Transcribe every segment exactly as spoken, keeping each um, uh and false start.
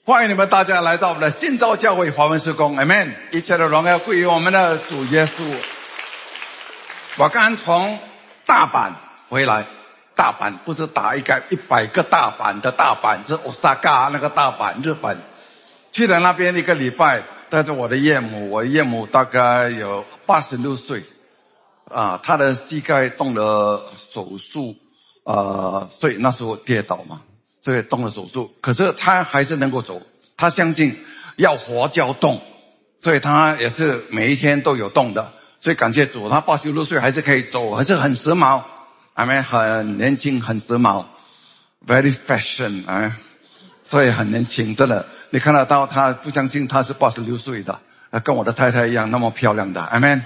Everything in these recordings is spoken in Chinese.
欢迎你们大家来到我们的新造教会华文事工 Amen， 一切的荣耀归于我们的主耶稣。我刚从大阪回来，大阪不是打一个一百个大阪的大阪，是 Osaka 那个大阪，日本。去了那边一个礼拜，带着我的岳母，我岳母大概有八十六岁啊，她的膝盖动了手术，呃，所以那时候跌倒嘛，所以动了手术，可是她还是能够走，她相信要活就要动，所以她也是每一天都有动的，所以感谢主，她八十六岁还是可以走，还是很时髦，I mean 很年轻，很时髦 ，very fashion 啊。所以很年轻，真的，你看得到他不相信他是八十六岁的，跟我的太太一样那么漂亮的 Amen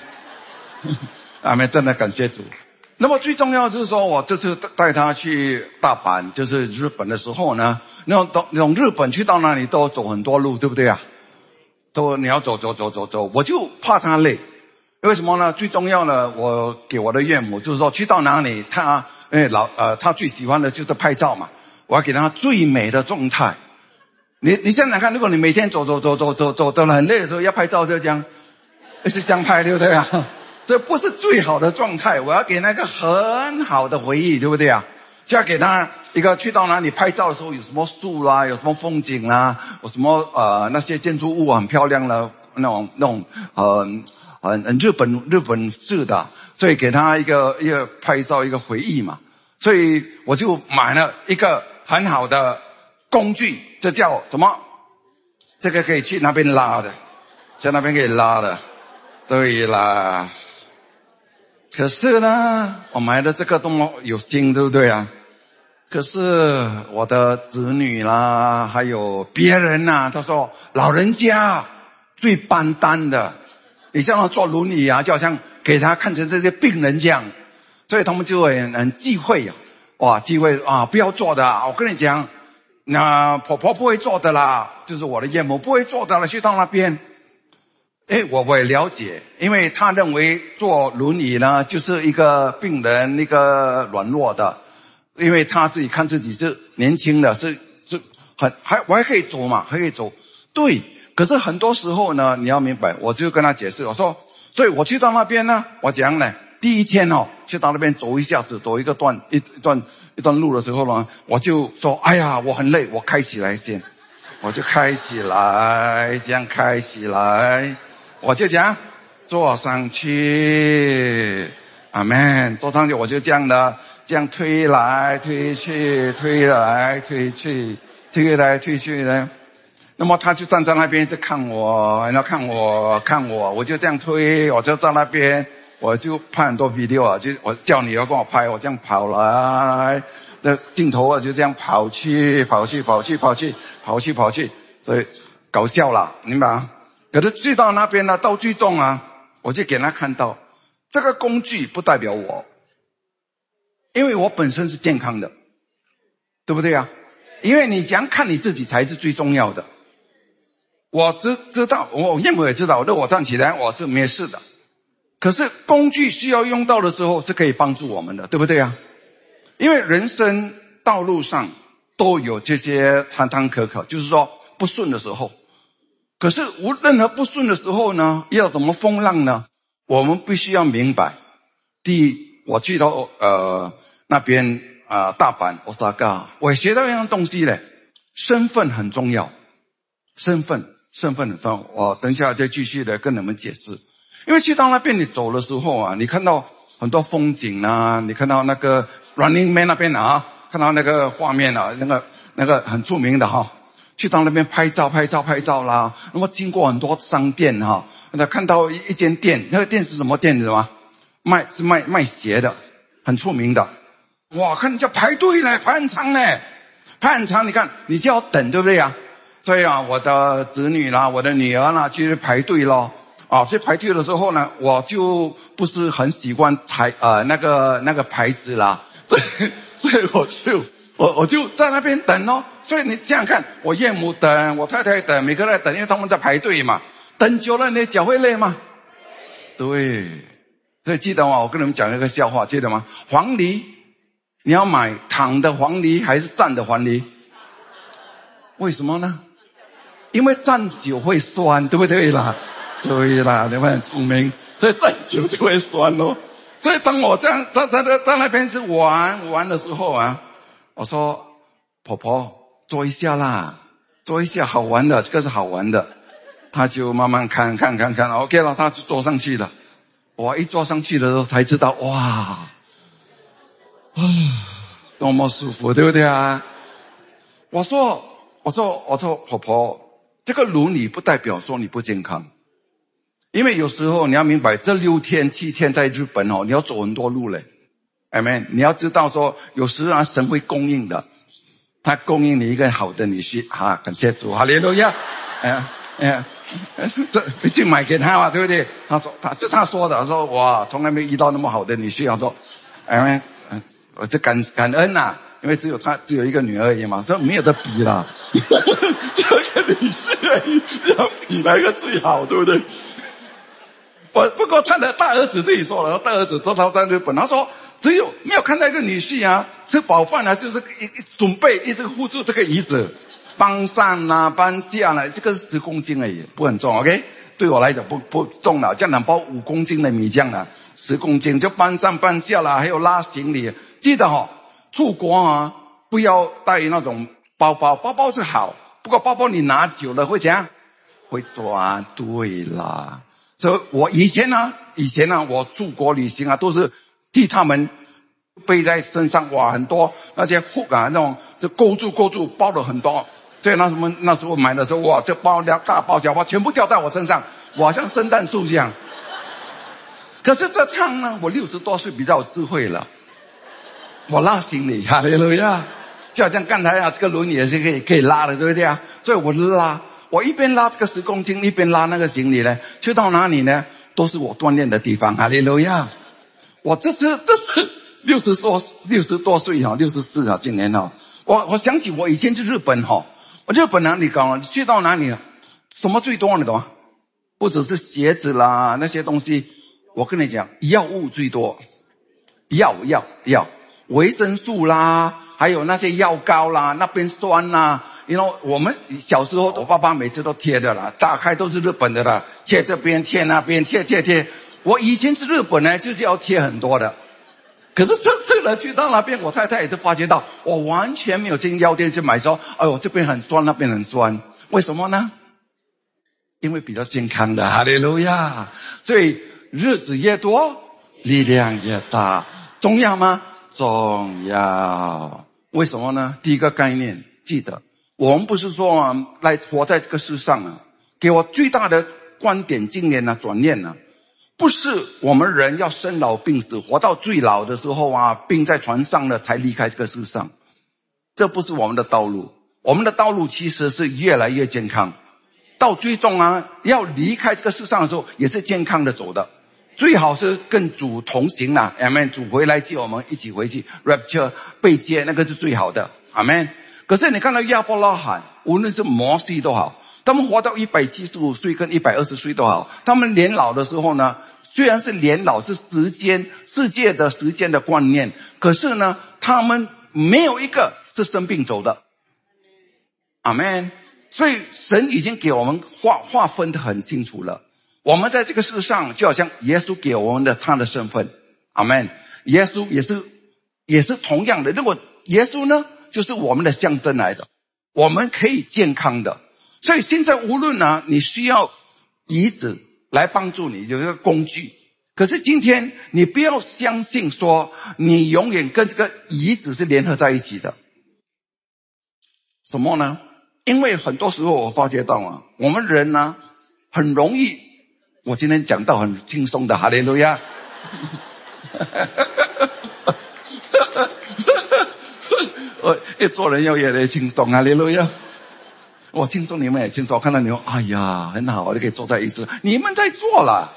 Amen 真的感谢主。那么最重要的是说，我这次带他去大阪，就是日本的时候呢，那种那种日本去到那里都要走很多路，对不对啊？都你要走走走走走，我就怕他累。为什么呢？最重要的，我给我的岳母就是说，去到哪里他哎老呃他最喜欢的就是拍照嘛。我要给他最美的状态。你你想想看，如果你每天走走走走走走走得很累的时候，要拍照就这样，是这样拍，对不对啊？这不是最好的状态。我要给那个很好的回忆，对不对啊？就要给他一个去到哪里拍照的时候，有什么树啦，有什么风景啦，有什么呃那些建筑物很漂亮的那种那种呃很很日本日本式的，所以给他一个一个拍照一个回忆嘛。所以我就买了一个很好的工具，这叫什么？这个可以去那边拉的，在那边可以拉的。对啦。可是呢，我买的这个多么有心，对不对啊？可是我的子女啦，还有别人呐，他说老人家最般担的，你像他坐轮椅啊，就好像给他看成这些病人这样。所以他们就会很很忌讳啊，哇，忌讳啊，不要做的啊！我跟你讲，那婆婆不会做的啦，就是我的岳母不会做的了，去到那边，哎，我我也了解，因为他认为坐轮椅呢，就是一个病人，一个软弱的，因为他自己看自己是年轻的，是是很还我还可以走嘛，还可以走，对。可是很多时候呢，你要明白，我就跟他解释，我说，所以我去到那边呢，我讲呢。第一天哦，去到那边走一下子，走一个段一段一段路的时候呢，我就说：“哎呀，我很累，我开起来先。”我就开起来，这样开起来，我就讲坐上去，阿们，坐上去我就这样的，这样推来推去，推来推去，推来推去呢。那么他就站在那边在看我，然后看我看我，我就这样推，我就在那边。我就拍很多 video 啊，就我叫你要跟我拍，我这样跑来，那镜头啊就这样跑去跑去跑去跑去跑去跑去，所以搞笑啦，明白吗？可是去到那边呢，到最终啊，我就给他看到，这个工具不代表我，因为我本身是健康的，对不对啊？因为你怎样看你自己才是最重要的。我知知道，我岳母也知道，那我站起来我是没事的。可是工具需要用到的时候是可以帮助我们的，对不对啊？因为人生道路上都有这些坎坎坷坷，就是说不顺的时候。可是无任何不顺的时候呢，要怎么风浪呢？我们必须要明白。第一，我去到呃那边啊、呃、大阪 Osaka， 我也学到一样东西嘞，身份很重要，身份身份很重要。我等一下再继续的跟你们解释。因为去到那边你走的时候啊，你看到很多风景啊，你看到那个 Running Man 那边啊，看到那个画面啊，那个那个很出名的哈、啊，去到那边拍照拍照拍照啦。那么经过很多商店哈、啊，那看到一一间店，那个店是什么店子吗？卖是卖卖鞋的，很出名的。哇，看人家排队呢，排很长呢，排很长。你看你就要等，对不对啊？所以啊，我的子女啦，我的女儿啦，去排队咯。啊，所以排队的时候呢，我就不是很喜欢排呃那个那个牌子啦，所以所以我就我我就在那边等哦。所以你想想看，我岳母等，我太太等，每个人等，因为他们在排队嘛。等久了，你脚会累吗？对，所以记得吗？我跟你们讲一个笑话，记得吗？黄梨，你要买躺的黄梨还是站的黄梨？为什么呢？ 因为站久会酸，对不对啦？对啦，你们很聪明，所以站久就会酸咯。所以当我这样在在在在那边是玩玩的时候啊，我说婆婆坐一下啦，坐一下好玩的，这个是好玩的。他就慢慢看看看看 ，OK 了，他就坐上去了。我一坐上去的时候才知道，哇，啊，多么舒服，对不对啊？我说我说我说婆婆，这个轮椅不代表说你不健康。因为有时候你要明白，这六天七天在日本哦，你要走很多路嘞。Amen， 你要知道说，有时候啊，神会供应的，他供应你一个好的女婿，哈，感谢主，哈利路亚。哎哎，这毕竟买给他嘛，对不对？他说，他是他说的，他说哇，从来没遇到那么好的女婿。他说，哎，我这感感恩呐、啊，因为只有他只有一个女儿而已嘛，所以没有得比啦。这个女婿要比哪个最好，对不对？我不过他的大儿子自己说了，大儿子说他在日本，他说只有没有看到一个女婿啊，吃饱饭啊，就是一一准备一直护住这个椅子，搬上啦、搬下啦，这个是十公斤而已，不很重 ，OK？ 对我来讲不不重了，这样两包五公斤的米酱了，十公斤就搬上搬下啦，还有拉行李。记得哈、哦，出国啊不要带那种包包，包包是好，不过包包你拿久了会怎样？会转。对啦。所以我以前呢，以前呢，我出国旅行啊，都是替他们背在身上，哇，很多那些 hook 啊，那种就勾住勾住，包了很多。所以那什么那时候买的时候，哇，这包两大包小包全部掉在我身上，我好像圣诞树这样。可是这趟呢，我六十多岁比较有智慧了，我拉行李，哈利路亚，就好像刚才啊，这个轮椅也是可以可以拉的，对不对啊？所以我拉。我一边拉这个十公斤，一边拉那个行李呢，去到哪里呢？都是我锻炼的地方。哈利路亚！我这次这是六十多六十多岁哈，六十四啊，今年哈。我我想起我以前去日本哈，我日本哪里搞了？去到哪里什么最多你懂吗？不只是鞋子啦那些东西，我跟你讲，药物最多，药药药，维生素啦。还有那些药膏啦，那边酸啦，因为我们小时候我爸爸每次都贴的啦，打开都是日本的啦，贴这边贴那边贴贴贴。我以前是日本呢，就是要贴很多的。可是这次呢，去到那边，我太太也是发觉到，我完全没有进药店去买说，哎呦这边很酸，那边很酸，为什么呢？因为比较健康的，哈利路亚。所以日子越多，力量越大，重要吗？重要。为什么呢？第一个概念，记得我们不是说啊，来活在这个世上啊，给我最大的观点经验啊转念啊，不是我们人要生老病死，活到最老的时候啊，病在床上了才离开这个世上，这不是我们的道路。我们的道路其实是越来越健康，到最终啊，要离开这个世上的时候也是健康的走的。最好是跟主同行啦 ，Amen， 主回来接我们一起回去 ，Rapture 被接，那个是最好的 ，Amen。可是你看到亚伯拉罕，无论是摩西都好，他们活到一百七十五岁跟一百二十岁都好，他们年老的时候呢，虽然是年老是时间世界的时间的观念，可是呢，他们没有一个是生病走的 ，Amen。所以神已经给我们划划分得很清楚了。我们在这个世上就好像耶稣给我们的他的身份，阿们。耶稣也是也是同样的，如果耶稣呢就是我们的象征来的，我们可以健康的。所以现在无论呢你需要椅子来帮助你，有一个工具，可是今天你不要相信说你永远跟这个椅子是联合在一起的。什么呢？因为很多时候我发觉到啊，我们人呢很容易，我今天讲到很轻松的，哈利路亚。我一做人要越来越轻松，哈利路亚。我轻松，你们也轻松。看到你们，哎呀，很好，你可以坐在椅子，你们在做了。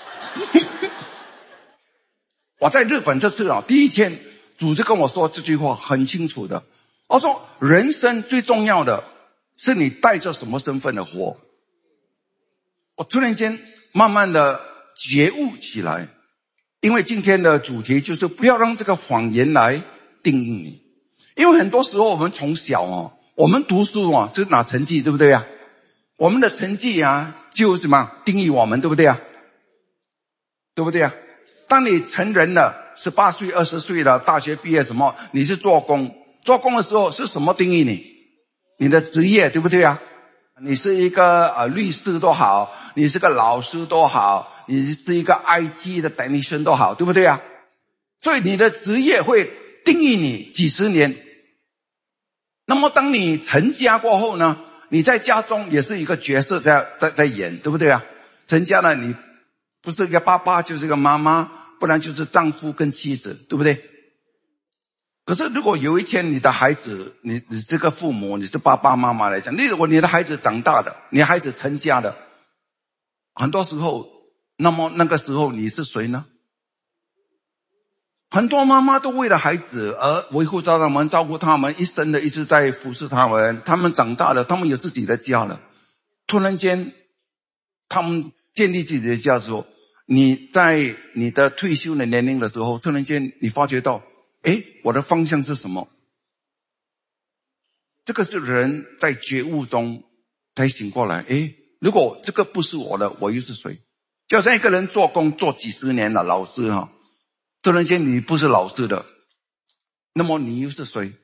我在日本这次啊，第一天主就跟我说这句话很清楚的，我说人生最重要的是你带着什么身份的活。我突然间慢慢的觉悟起来，因为今天的主题就是不要让这个谎言来定义你。因为很多时候我们从小哦，我们读书啊就是拿成绩，对不对啊？ 我们的成绩啊，就什么定义我们，对不对啊？对不对啊？当你成人了，十八岁、二十岁了，大学毕业什么，你是做工，做工的时候是什么定义你？你的职业，对不对啊？你是一个呃律师都好，你是个老师都好，你是一个 I T 的 technician 都好，对不对啊？所以你的职业会定义你几十年。那么当你成家过后呢，你在家中也是一个角色在在在演，对不对啊？成家了，你不是一个爸爸就是一个妈妈，不然就是丈夫跟妻子，对不对？可是如果有一天你的孩子，你你这个父母，你是爸爸妈妈来讲，你如果你的孩子长大了，你的孩子成家了，很多时候，那么那个时候你是谁呢？很多妈妈都为了孩子而维护他们，照顾他们，一生的一直在服侍他们。他们长大了，他们有自己的家了。突然间，他们建立自己的家的时候，你在你的退休的年龄的时候，突然间你发觉到，诶，我的方向是什么？这个是人在觉悟中才醒过来。诶，如果这个不是我的，我又是谁？就好像一个人做工做几十年了，老师哈，突然间你不是老师的，那么你又是谁？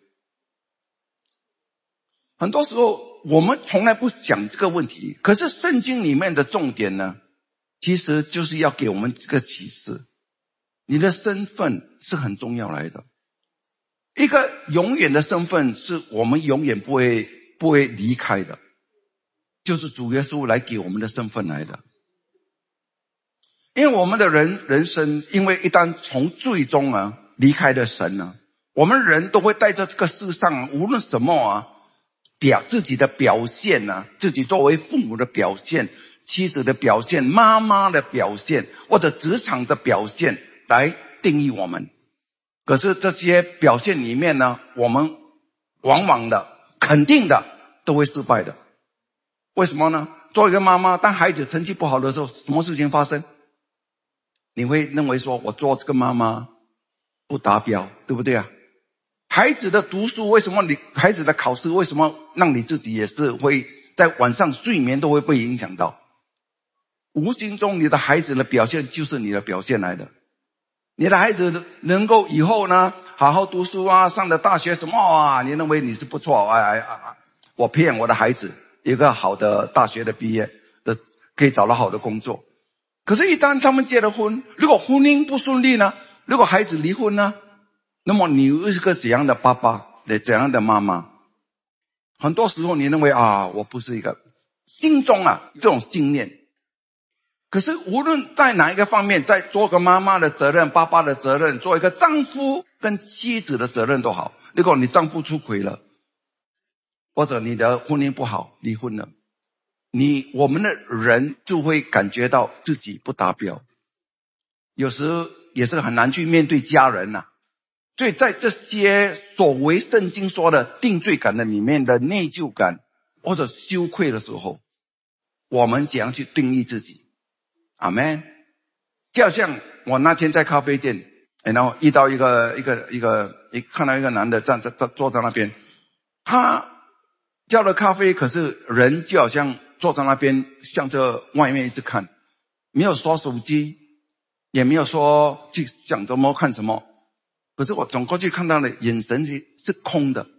很多时候我们从来不想这个问题，可是圣经里面的重点呢，其实就是要给我们这个启示。你的身份是很重要来的，一个永远的身份是我们永远不会不会离开的，就是主耶稣来给我们的身份来的。因为我们的人人生，因为一旦从最终啊离开了神呢、啊，我们人都会带着这个世上无论什么啊表自己的表现啊，自己作为父母的表现，妻子的表现，妈妈的表现，或者职场的表现来定义我们。可是这些表现里面呢，我们往往的肯定的都会失败的。为什么呢？做一个妈妈，当孩子成绩不好的时候，什么事情发生？你会认为说我做这个妈妈不达标，对不对啊？孩子的读书，为什么你孩子的考试为什么让你自己也是会在晚上睡眠都会被影响到？无形中你的孩子的表现就是你的表现来的。你的孩子能够以后呢好好读书啊，上了大学什么啊，你认为你是不错，哎哎哎，我培养我的孩子一个好的大学的毕业的，可以找到好的工作。可是一旦他们结了婚，如果婚姻不顺利呢，如果孩子离婚呢，那么你又是个怎样的爸爸，怎样的妈妈？很多时候你认为啊，我不是一个，心中啊这种信念。可是无论在哪一个方面，在做个妈妈的责任，爸爸的责任，做一个丈夫跟妻子的责任都好。如果你丈夫出轨了，或者你的婚姻不好，离婚了，你我们的人就会感觉到自己不达标，有时也是很难去面对家人啊。所以在这些所谓圣经说的定罪感的里面的内疚感或者羞愧的时候，我们怎样去定义自己？阿们。就好像我那天在咖啡店，然后遇到一个一个一个一看到一个男的站在坐在那边，他叫了咖啡，可是人就好像坐在那边向着外面一直看，没有刷手机，也没有说去想怎么看什么。可是我转过去看到的眼神是是空的。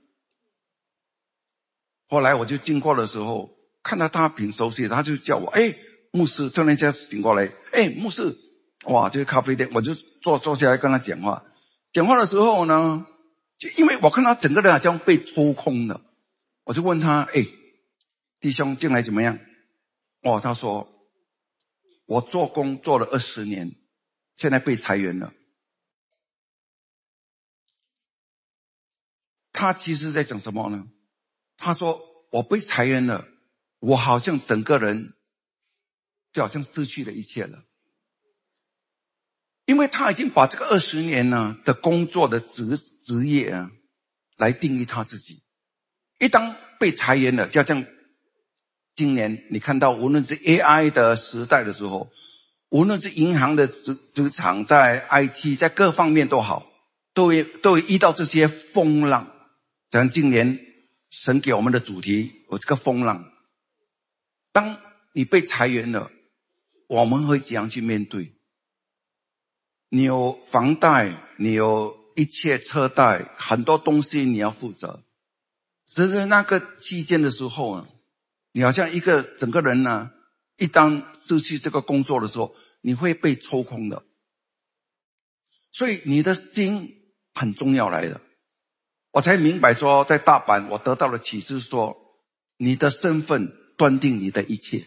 后来我就经过的时候，看到他挺熟悉，他就叫我，哎，牧师，突然间醒过来，哎，牧师，哇，这个咖啡店，我就坐坐下来跟他讲话。讲话的时候呢，就因为我看他整个人好像被抽空了，我就问他，哎，弟兄进来怎么样？哇，他说，我做工做了二十年，现在被裁员了。他其实在讲什么呢？他说我被裁员了，我好像整个人就好像失去了一切了。因为他已经把这个二十年呢的工作的职职业啊来定义他自己。一当被裁员了，就像今年你看到无论是 A I 的时代的时候，无论是银行的职职场，在 I T 在各方面都好，都会都会遇到这些风浪。像今年神给我们的主题有这个风浪， 当你被裁员了，我们会怎样去面对？你有房贷，你有一切车贷，很多东西你要负责。只是那个期间的时候呢，你好像一个整个人呢，一旦失去这个工作的时候，你会被抽空的。所以你的心很重要来的。我才明白说，在大阪我得到了启示说，你的身份断定你的一切。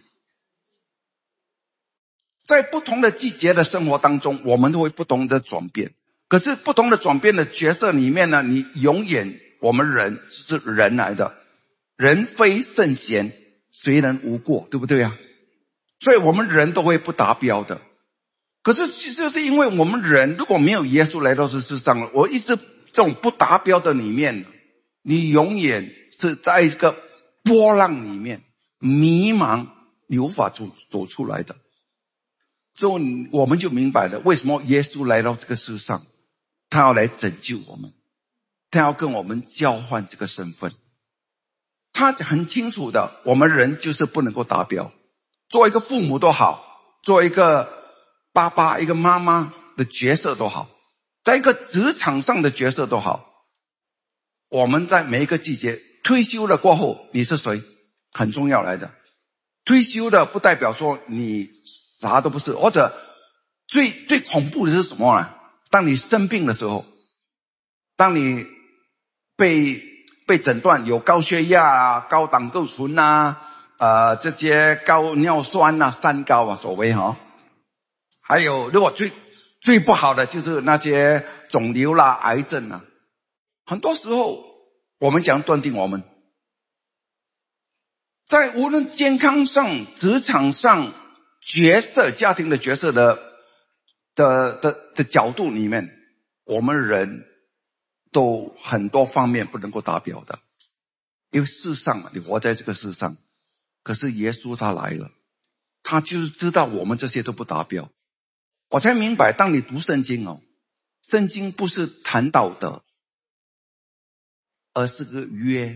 在不同的季节的生活当中，我们都会不同的转变。可是不同的转变的角色里面呢，你永远，我们人是人来的，人非圣贤，谁人无过，对不对啊？所以我们人都会不达标的。可是就是因为我们人如果没有耶稣来到这世上，我一直这种不达标的里面，你永远是在一个波浪里面迷茫，你无法走走出来的。所以我们就明白了为什么耶稣来到这个世上，他要来拯救我们，他要跟我们交换这个身份。他很清楚的，我们人就是不能够达标，做一个父母都好，做一个爸爸一个妈妈的角色都好，在一个职场上的角色都好，我们在每一个季节退休了过后，你是谁很重要来的。退休的不代表说你啥都不是，或者最最恐怖的是什么呢？当你生病的时候，当你被被诊断有高血压啊、高胆固醇啊、呃这些高尿酸啊、三高啊，所谓哈。还有如果最最不好的就是那些肿瘤啦、癌症啊。很多时候我们讲断定我们在无论健康上、职场上、角色、家庭的角色的的的的角度里面，我们人都很多方面不能够达标的。因为世上你活在这个世上，可是耶稣他来了，他就是知道我们这些都不达标。我才明白，当你读圣经哦，圣经不是谈道德，而是个约。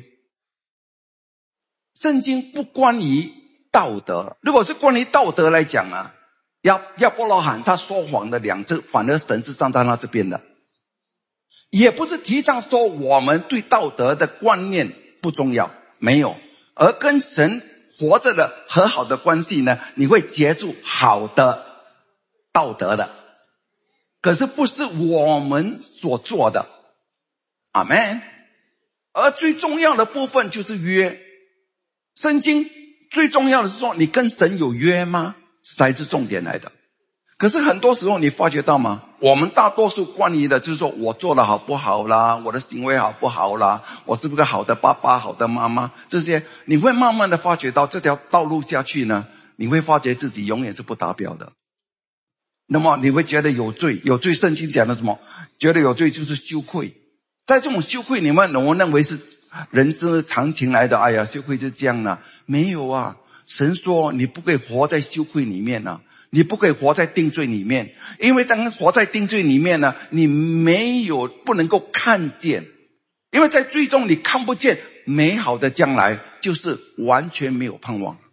圣经不关于道德，如果是关于道德来讲啊，亚亚伯拉罕他说谎的两次，反而神是站在他这边的。也不是提倡说我们对道德的观念不重要，没有，而跟神活着的和好的关系呢，你会结出好的道德的，可是不是我们所做的。阿们。而最重要的部分就是约。圣经最重要的是说，你跟神有约吗？才是重点来的。可是很多时候你发觉到吗？我们大多数关于的就是说我做的好不好啦，我的行为好不好啦，我是不是个好的爸爸、好的妈妈，这些你会慢慢的发觉到这条道路下去呢，你会发觉自己永远是不达标的。那么你会觉得有罪，有罪圣经讲的什么？觉得有罪就是羞愧。在这种羞愧里面，我认为是人之常情来的。哎呀，羞愧就这样了。没有啊，神说你不可以活在羞愧里面啊，你不可以活在定罪里面。因为当活在定罪里面呢，你没有不能够看见，因为在最终你看不见美好的将来，就是完全没有盼望。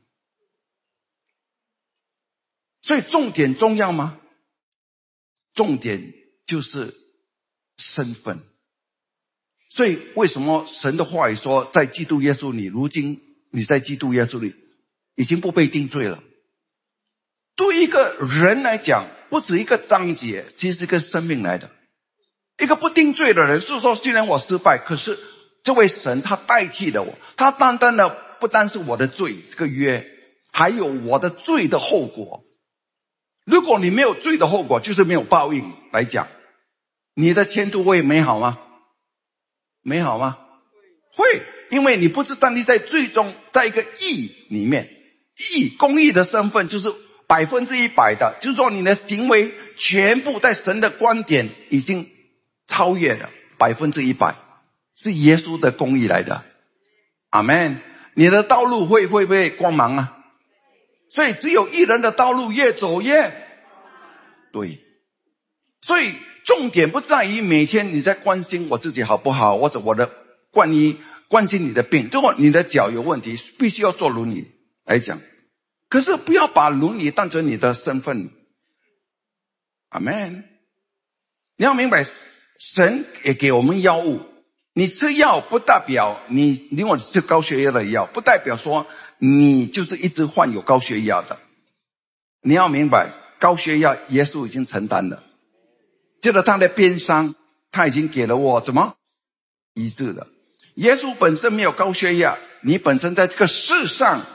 所以重点重要吗？重点就是身份。所以为什么神的话语说，在基督耶稣里，如今你在基督耶稣里已经不被定罪了。对一个人来讲，不止一个章节，其实是一个生命来的。一个不定罪的人是说，虽然我失败，可是这位神他代替了我，他单单的不单是我的罪这个约，还有我的罪的后果。如果你没有罪的后果，就是没有报应来讲，你的前途会美好吗？美好吗？会，因为你不是站立在最终在一个义里面，义公义的身份就是百分之一百的，就是说你的行为全部在神的观点已经超越了百分之一百，是耶稣的公义来的。阿们。你的道路会会不会光芒啊？所以只有一人的道路越走越对。所以重点不在于每天你在关心我自己好不好，或者我的关于关心你的病。如果你的脚有问题，必须要坐轮椅来讲， 可是不要把伦理当成你的身份。阿们。你要明白，神也给我们药物，你吃药不代表你如果吃高血压的药，不代表说你就是一直患有高血压的。你要明白，高血压耶稣已经承担了，接着他的鞭伤，他已经给了我怎么医治的。耶稣本身没有高血压，你本身在这个世上，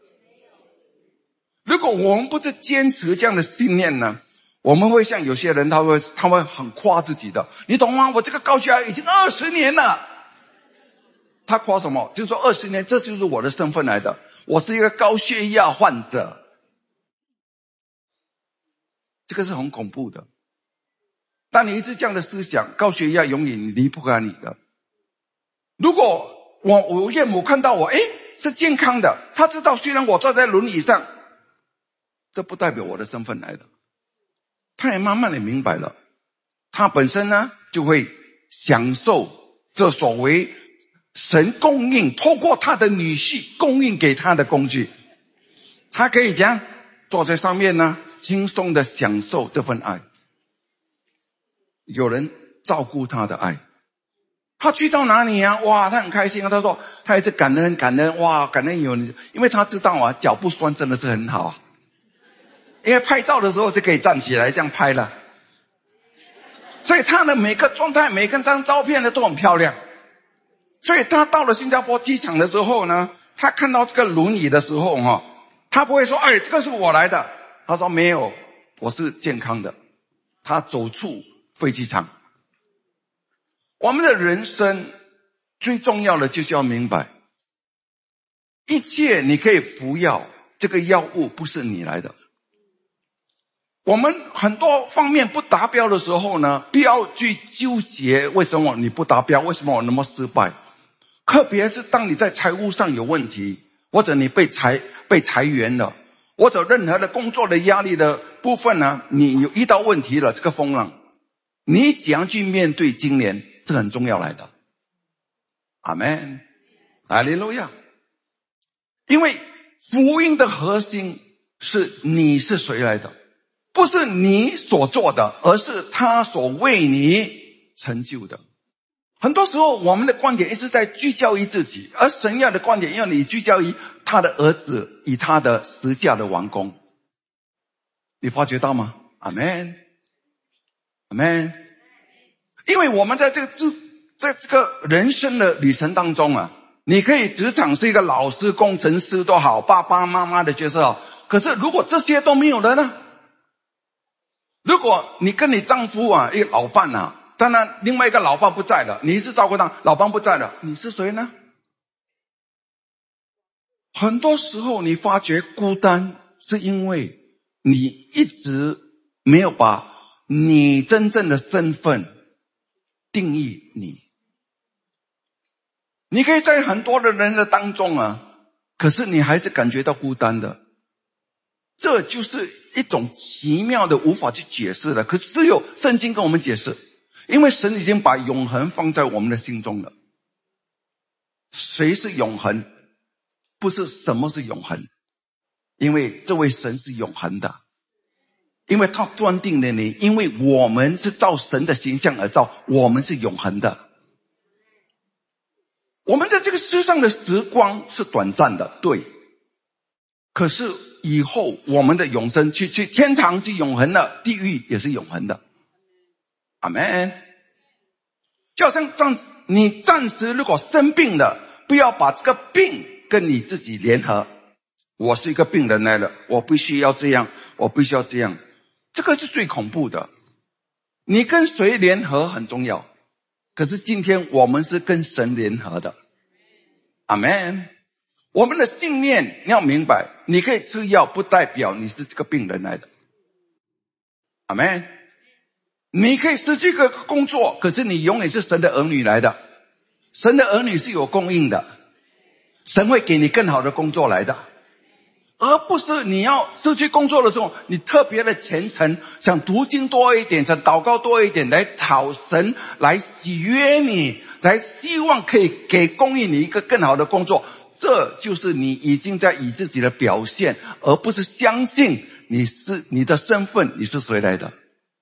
如果我们不是坚持这样的信念呢，我们会像有些人，他会他会很夸自己的，你懂吗？我这个高血压已经二十年了。他夸什么？就是说二十年，这就是我的身份来的，我是一个高血压患者。这个是很恐怖的。当你一直这样的思想，高血压永远离不开你的。如果我我岳母看到我，诶，是健康的，他知道虽然我坐在轮椅上，这不代表我的身份来的。他也慢慢的明白了，他本身呢就会享受这所谓神供应，透过他的女婿供应给他的工具，他可以这样坐在上面呢，轻松的享受这份爱，有人照顾他的爱。他去到哪里啊？哇，他很开心啊！他说他一直感恩感恩，哇，感恩有你，因为他知道啊，脚不酸真的是很好啊。因为拍照的时候就可以站起来这样拍了，所以他的每个状态每个张照片呢都很漂亮。所以他到了新加坡机场的时候呢，他看到这个轮椅的时候哈，他不会说哎，这个是我来的，他说没有，我是健康的。他走出飞机场。我们的人生最重要的就是要明白，一切你可以服药，这个药物不是你来的。我们很多方面不达标的时候呢，不要去纠结为什么你不达标，为什么我那么失败。特别是当你在财务上有问题，或者你被裁被裁员了，或者任何的工作的压力的部分呢，你有遇到问题了，这个风浪，你怎样去面对今年是很重要来的。阿们，哈利路亚。因为福音的核心是你是谁来的，不是你所做的，而是他所为你成就的。很多时候我们的观点一直在聚焦于自己，而神要的观点要你聚焦于他的儿子，以他的十架的完工。你发觉到吗？阿们，阿们。因为我们在这个在这个人生的旅程当中啊，你可以职场是一个老师、工程师都好，爸爸妈妈的角色好，可是如果这些都没有了呢？如果你跟你丈夫啊，一个老伴啊，当然另外一个老伴不在了，你是照顾他，老伴不在了，你是谁呢？很多时候你发觉孤单，是因为你一直没有把你真正的身份定义你。你可以在很多的人的当中啊，可是你还是感觉到孤单的。这就是一种奇妙的无法去解释的，可是只有圣经跟我们解释，因为神已经把永恒放在我们的心中了。谁是永恒？不是什么是永恒，因为这位神是永恒的，因为他断定了你，因为我们是照神的形象而造，我们是永恒的。我们在这个世上的时光是短暂的，对，可是以后我们的永生去去天堂是永恒的，地狱也是永恒的。阿们。就好像暂你暂时如果生病了，不要把这个病跟你自己联合。我是一个病人来了，我必须要这样，我必须要这样，这个是最恐怖的。你跟谁联合很重要，可是今天我们是跟神联合的。阿们。我们的信念你要明白，你可以吃药不代表你是这个病人来的。阿们。你可以失去个工作，可是你永远是神的儿女来的。神的儿女是有供应的，神会给你更好的工作来的，而不是你要失去工作的时候，你特别的虔诚，想读经多一点，想祷告多一点，来讨神来喜悦你，来希望可以给供应你一个更好的工作。 这就是你已经在以自己的表现，而不是相信你是你的身份，你是谁来的。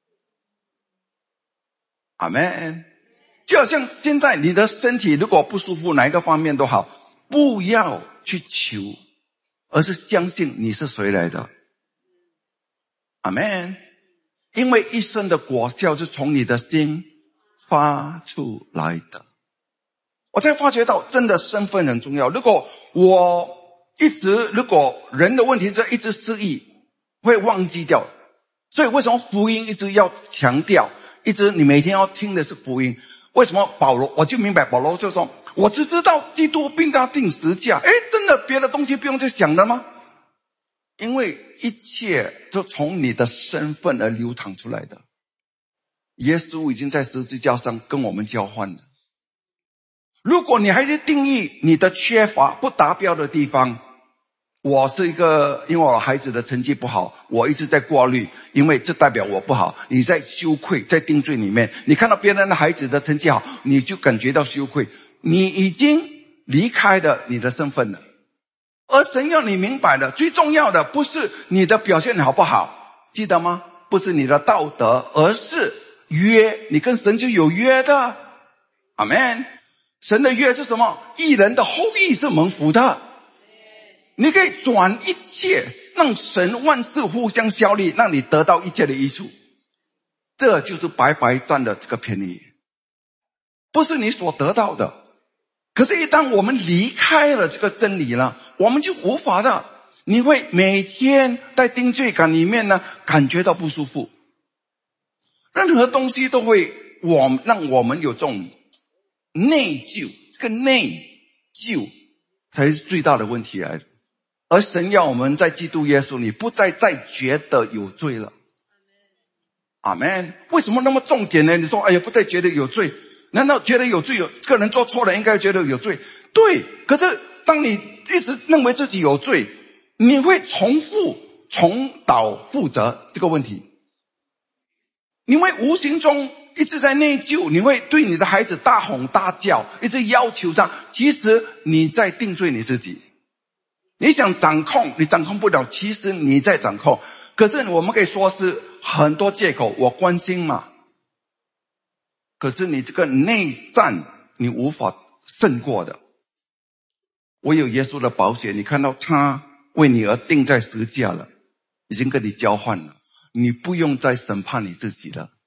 阿们。就好像现在你的身体如果不舒服，哪一个方面都好，不要去求，而是相信你是谁来的。阿们。因为一生的果效是从你的心发出来的。我才发觉到真的身份很重要。如果我一直如果人的问题是一直失忆，会忘记掉。所以为什么福音一直要强调，一直你每天要听的是福音。为什么保罗，我就明白保罗就说，我只知道基督并他定十架。诶，真的别的东西不用再想了吗？因为一切就从你的身份而流淌出来的。耶稣已经在十字架上跟我们交换了。如果你还是定义你的缺乏不达标的地方，我是一个，因为我孩子的成绩不好，我一直在过滤，因为这代表我不好。你在羞愧，在定罪里面，你看到别人的孩子的成绩好，你就感觉到羞愧，你已经离开了你的身份了。而神要你明白的，最重要的不是你的表现好不好，记得吗？不是你的道德，而是约，你跟神就有约的。阿们。神的约是什么？义人的后裔是蒙福的。你可以转一切，让神万事互相效力，让你得到一切的益处。这就是白白占了这个便宜，不是你所得到的。可是一旦我们离开了这个真理了，我们就无法的。你会每天在定罪感里面呢，感觉到不舒服。任何东西都会我让我们有这种内疚，这个内疚才是最大的问题来的。而神要我们在基督耶稣里不再再觉得有罪了。阿们。为什么那么重点呢？你说哎呀，不再觉得有罪，难道觉得有罪，有这个人做错了应该觉得有罪？对，可是当你一直认为自己有罪，你会重复重蹈覆辙这个问题。你会无形中一直在内疚，你会对你的孩子大吼大叫，一直要求他，其实你在定罪你自己。你想掌控，你掌控不了，其实你在掌控。可是我们可以说是很多借口，我关心嘛。可是你这个内战你无法胜过的。我有耶稣的宝血，你看到他为你而钉在十字架了，已经跟你交换了，你不用再审判你自己了。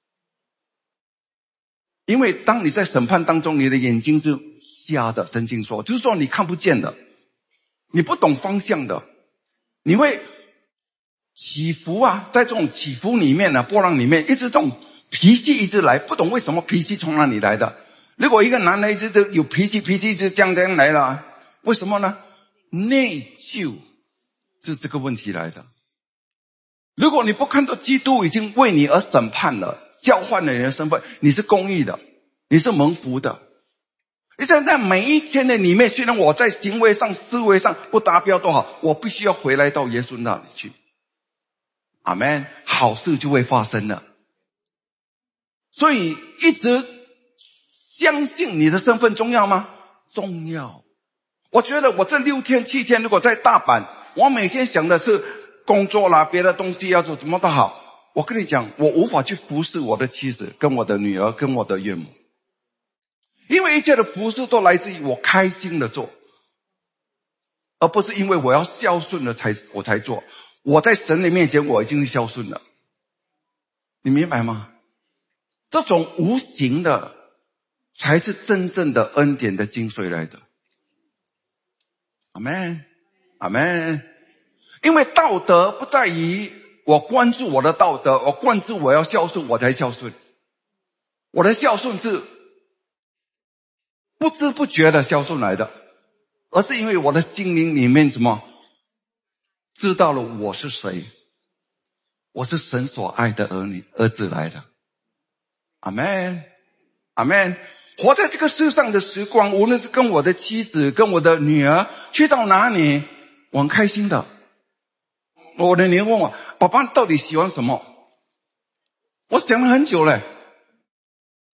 因为当你在审判当中，你的眼睛是瞎的，圣经说，就是说你看不见的，你不懂方向的，你会起伏啊，在这种起伏里面呢、啊，波浪里面，一直这种脾气一直来，不懂为什么脾气从哪里来的。如果一个男的一直就有脾气，脾气一直这样这样来了，为什么呢？内疚是这个问题来的。如果你不看到基督已经为你而审判了，交换了你的身份，你是公义的，你是蒙福的。你现在每一天的里面，虽然我在行为上思维上不达标都好，我必须要回来到耶稣那里去。阿们，好事就会发生了。所以一直相信你的身份重要吗？重要。我觉得我这六天七天如果在大阪，我每天想的是工作啦，别的东西要做怎么都好，我跟你讲，我无法去服侍我的妻子跟我的女儿跟我的岳母。因为一切的服侍都来自于我开心的做，而不是因为我要孝顺了才我才做。我在神的面前我已经孝顺了，你明白吗？这种无形的才是真正的恩典的精髓来的。阿们，阿们。因为道德不在于我关注我的道德，我关注我要孝顺我才孝顺。我的孝顺是不知不觉的孝顺来的，而是因为我的心灵里面什么知道了我是谁，我是神所爱的儿女儿子来的。阿们，阿们。活在这个世上的时光，无论是跟我的妻子跟我的女儿去到哪里，我很开心的。我的女儿问我，爸爸到底喜欢什么？我想了很久了，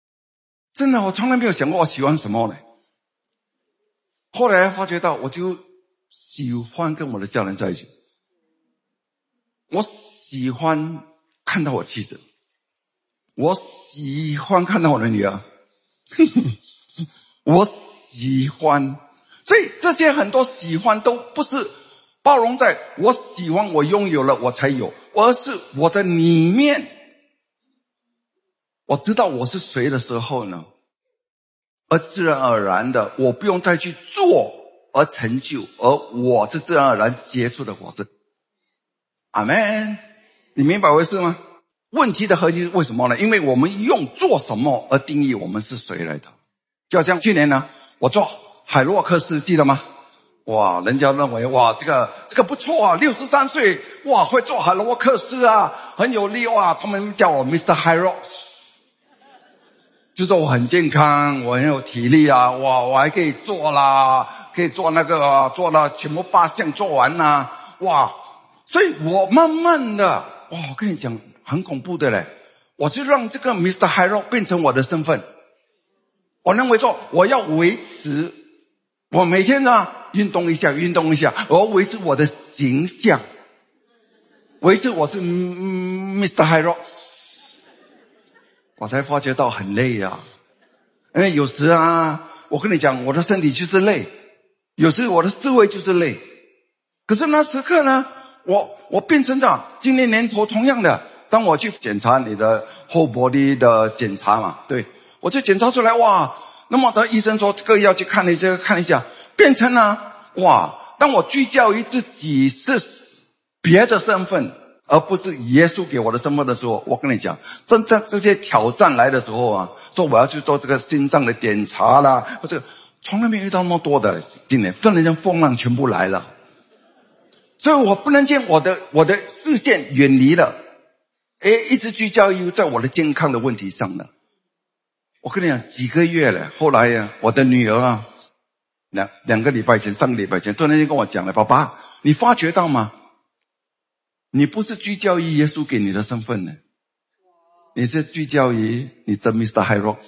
真的我从来没有想过我喜欢什么嘞。后来发觉到，我就喜欢跟我的家人在一起，我喜欢看到我妻子，我喜欢看到我的女儿，我喜欢，所以这些很多喜欢都不是包容在我喜欢我拥有了我才有，而是我在里面我知道我是谁的时候呢，而自然而然的我不用再去做而成就，而我是自然而然结出的果子。阿们，你明白我意思吗？问题的核心是为什么呢？因为我们用做什么而定义我们是谁来的。就像去年呢，我做海洛克斯，记得吗？哇，人家认为哇，这个这个不错啊，六十三岁哇，会做海洛克斯啊，很有力哇，他们叫我 Mister High Rocks， 就说我很健康，我很有体力啊，哇，我还可以做啦，可以做那个、啊、做了全部八项做完啦、啊，哇，所以我慢慢的，哇，我跟你讲很恐怖的嘞，我就让这个 Mister High Rock 变成我的身份。我认为说我要维持，我每天呢运动一下运动一下，我要维持我的形象，维持我是 Mister High Rock， 我才发觉到很累啊。因为有时啊，我跟你讲，我的身体就是累，有时我的思维就是累，可是那时刻呢，我我变成这今年年头同样的，当我去检查你的后玻璃的检查嘛，对，我就检查出来，哇，那么的医生说这个要去看一下看一下，变成了哇，当我聚焦于自己是别的身份而不是耶稣给我的身份的时候，我跟你讲，真正这些挑战来的时候啊，说我要去做这个心脏的检查啦，或者从来没有遇到那么多的，今年突然间风浪全部来了，所以我不能见我的我的视线远离了，诶，一直聚焦于在我的健康的问题上了。我跟你讲，几个月了，后来呀、啊，我的女儿啊，两两个礼拜前，上个礼拜前，突然间跟我讲了，爸爸，你发觉到吗？你不是聚焦于耶稣给你的身份呢，你是聚焦于你的 Mister High Rocks。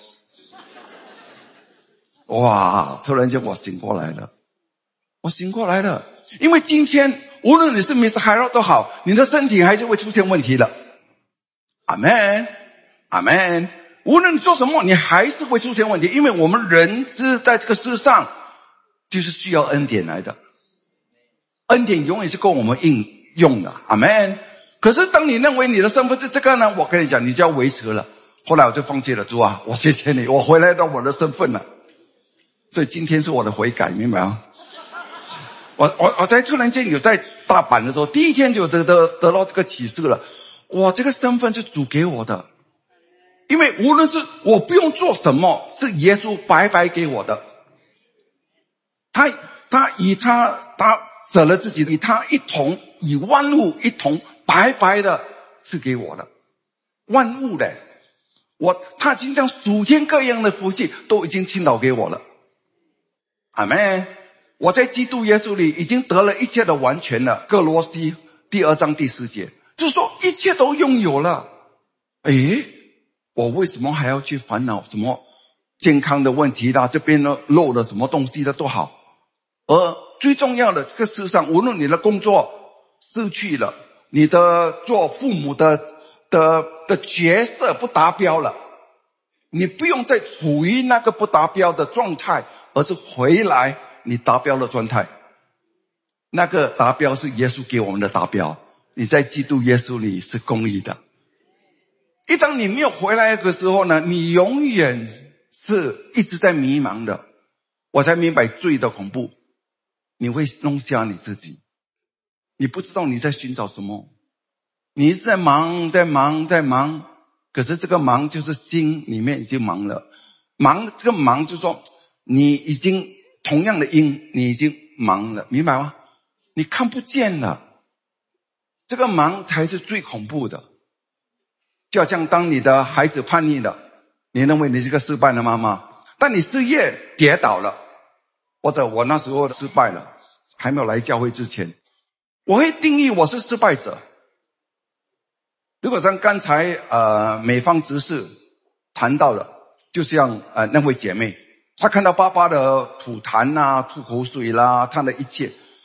哇，突然间我醒过来了，我醒过来了，因为今天无论你是 Mister High Rock 都好，你的身体还是会出现问题的。阿们，阿们，无论你做什么，你还是会出现问题，因为我们人是在这个世上就是需要恩典来的，恩典永远是够我们应用的。阿们。可是当你认为你的身份是这个呢，我跟你讲，你就要维持了。后来我就放弃了，主啊，我谢谢你，我回来到我的身份了。所以今天是我的悔改，明白吗？我我我在突然间有在大阪的时候，第一天就得得得到这个启示了。我这个身份是主给我的，因为无论是我不用做什么，是耶稣白白给我的。他他以他他舍了自己，以他一同以万物一同白白的赐给我的万物的，我他已经将属天各样的福气都已经倾倒给我了。阿们。我在基督耶稣里已经得了一切的完全了。歌罗西第二章第四节，就是说一切都拥有了。诶，我为什么还要去烦恼什么健康的问题啦，这边呢漏了什么东西的都好。而最重要的，这个世上无论你的工作失去了，你的做父母的的的角色不达标了，你不用再处于那个不达标的状态，而是回来你达标的状态。那个达标是耶稣给我们的达标，你在基督耶稣里是公义的。一当你没有回来的时候呢，你永远是一直在迷茫的。我才明白罪的恐怖，你会弄瞎你自己，你不知道你在寻找什么，你一直在忙在忙在忙，可是这个忙就是心里面已经忙了。忙这个忙就是说你已经同样的因你已经忙了，明白吗？你看不见了，这个忙才是最恐怖的。就好像当你的孩子叛逆了，你认为你是个失败的妈妈，但你事业跌倒了，或者我那时候失败了，还没有来教会之前，我会定义我是失败者。如果像刚才呃美方执事谈到的，就像呃那位姐妹，她看到爸爸的吐痰啊吐口水啦，她的一切，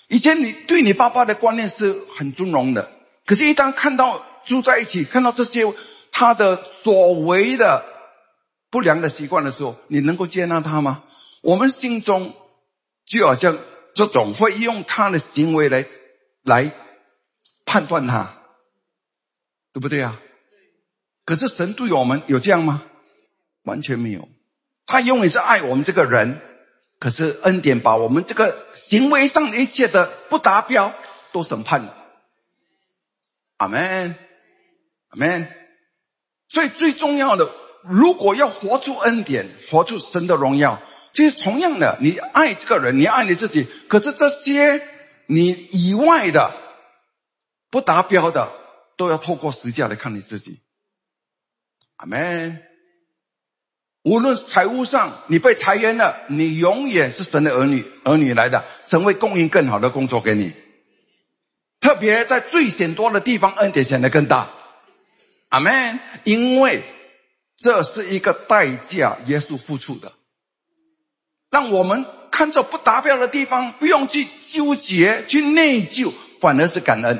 以前你对你爸爸的观念是很尊荣的，可是一旦看到住在一起，看到这些他的所为的不良的习惯的时候，你能够接纳他吗？我们心中就好像这种会用他的行为来来判断他，对不对啊？可是神对我们有这样吗？完全没有。他永远是爱我们这个人，可是恩典把我们这个行为上的一切的不达标都审判了。阿们，阿们。所以最重要的，如果要活出恩典，活出神的荣耀，其实同样的，你爱这个人，你爱你自己，可是这些你以外的不达标的，都要透过十字架来看你自己。阿们。无论财务上你被裁员了，你永远是神的儿女，儿女来的，神会供应更好的工作给你。特别在最显多的地方，恩典显得更大。阿们。因为这是一个代价，耶稣付出的，让我们看着不达标的地方，不用去纠结，去内疚，反而是感恩。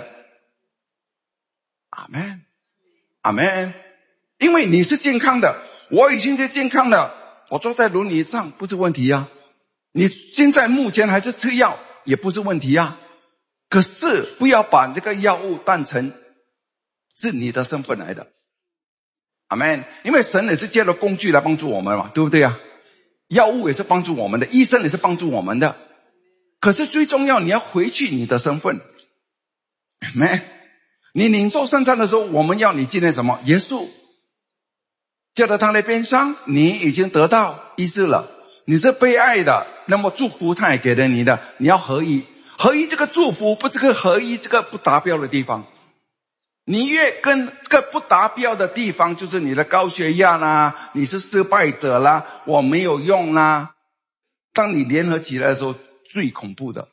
阿们，阿们。因为你是健康的，我已经是健康的，我坐在轮椅上不是问题啊。你现在目前还是吃药也不是问题啊。可是不要把这个药物当成是你的身份来的。阿们。因为神也是借了工具来帮助我们嘛，对不对啊？药物也是帮助我们的，医生也是帮助我们的。可是最重要，你要回去你的身份。阿们。你领受圣餐的时候，我们要你纪念什么？耶稣借着他的鞭伤，你已经得到医治了，你是被爱的，那么祝福他也给了你的，你要合一。合一这个祝福不是个合一这个不达标的地方，你越跟这个不达标的地方，就是你的高血压啦，你是失败者啦，我没有用啦，当你联合起来的时候，最恐怖的。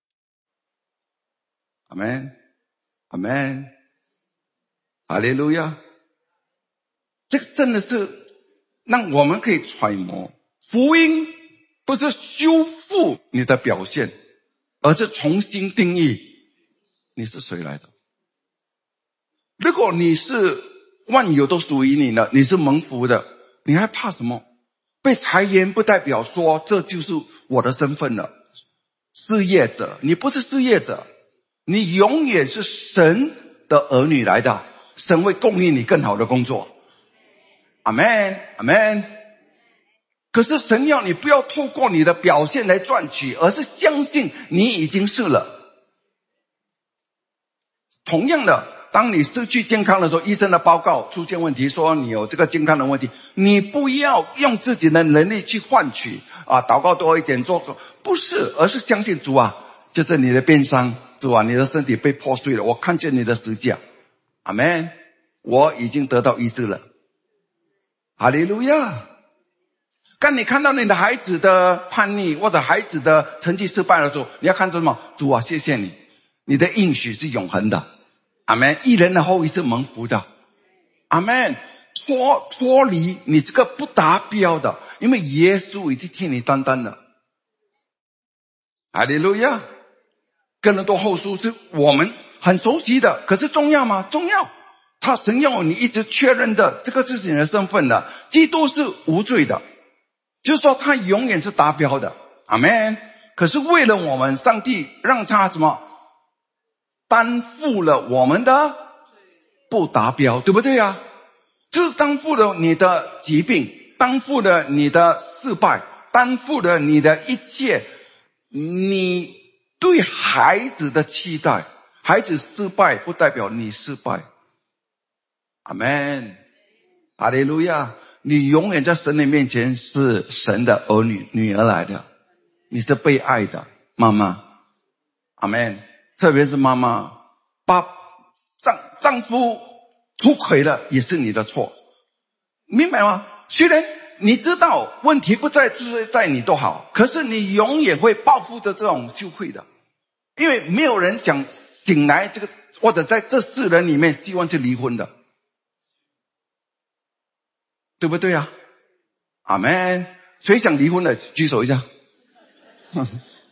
阿们，阿们，哈利路亚。这个真的是让我们可以揣摩，福音不是修复你的表现，而是重新定义你是谁来的。如果你是万有都属于你的，你是蒙福的，你还怕什么？被裁员不代表说这就是我的身份了。事业者，你不是事业者，你永远是神的儿女来的，神会供应你更好的工作。阿们，阿们。可是神要你不要透过你的表现来赚取，而是相信你已经是了。同样的，当你失去健康的时候，医生的报告出现问题，说你有这个健康的问题，你不要用自己的能力去换取啊，祷告多一点，做做不是，而是相信主啊，就是你的鞭伤，主啊，你的身体被破碎了，我看见你的十字架，阿们，我已经得到医治了。哈利路亚。当你看到你的孩子的叛逆或者孩子的成绩失败的时候，你要看到什么？主啊，谢谢你，你的应许是永恒的。阿们。义人的后裔是蒙福的。阿们。脱脱离你这个不达标的，因为耶稣已经替你担当了。哈利路亚。哥林多后书是我们很熟悉的，可是重要吗？重要。他神要你一直确认的，这个就是你的身份的。基督是无罪的，就是说他永远是达标的。阿们。可是为了我们，上帝让他什么？担负了我们的不达标，对不对啊？就是担负了你的疾病，担负了你的失败，担负了你的一切，你对孩子的期待。孩子失败不代表你失败。阿们，哈利路亚。你永远在神的面前是神的儿女，女儿来的，你是被爱的妈妈。阿们。特别是妈妈，把丈丈夫出轨了也是你的错，明白吗？虽然你知道问题不在就是在你都好，可是你永远会报复着这种羞愧的，因为没有人想醒来这个，或者在这世人里面希望去离婚的，对不对啊？阿们。谁想离婚的举手一下。